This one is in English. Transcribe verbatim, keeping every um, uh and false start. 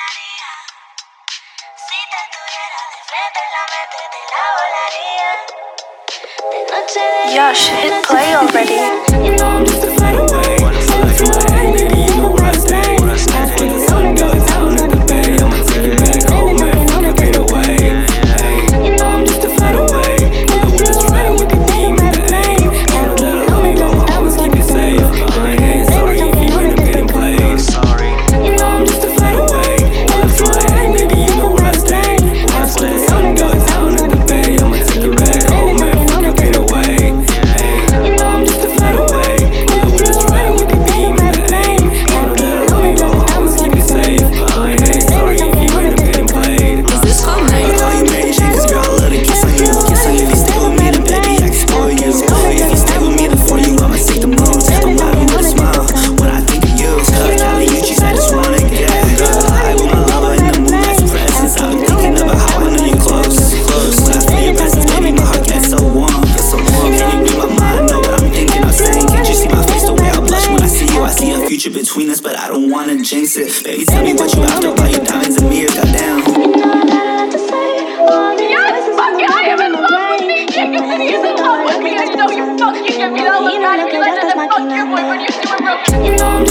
pasaría si te tuviera de frente en la mente? Te la volaría. De noche de Josh, hit play already. You know I'm just a flight away. Fly from my A, baby, you know where I stay. When the sun goes down at the bay, I'ma take you back home and fuck your pain away. Hey, you know I'm just a flight away. Pull up with a strap with the beam and the aim. Handle that homie, gon' always keep you safe. But I ain't sorry if you end up getting played. Sorry. You know I'm just a flight away. Fly from my A, baby, you know where I stay. When the sun goes down at the bay, I'ma take you back home and fuck your pain away. Hey, I'm just a flight away. Pull up with a strap with the beam and the aim. Handle that homie, gon' always keep you safe. But I ain't sorry if you end up getting played. Is this called I night? call you Mary Jane, cause girl, I love to kiss on you. Kiss on you, if you stay with me, then baby, I can spoil you. If you stay with me, then for you, I'ma take the moves. I'm laughing with a smile when I think of you. Like Cali Uchis, I just wanna get high with my lover in the moonlight for presence. I've been thinking about how I know you close. Close. When I feel your presence, baby, my heart gets so warm. Gets so warm. Can you read my mind? Know what I'm thinking or saying? Can't you see my face, the way I blush when I see you? I see a future between us, but I don't wanna jinx it. Baby, tell me what you after, about your diamonds and mirrors, goddamn. Yes, fuck it, I am in love with me. He's in love with me. I know you fucking get me. That look bad. If you let that fuck your boyfriend, you super broke. You know I'm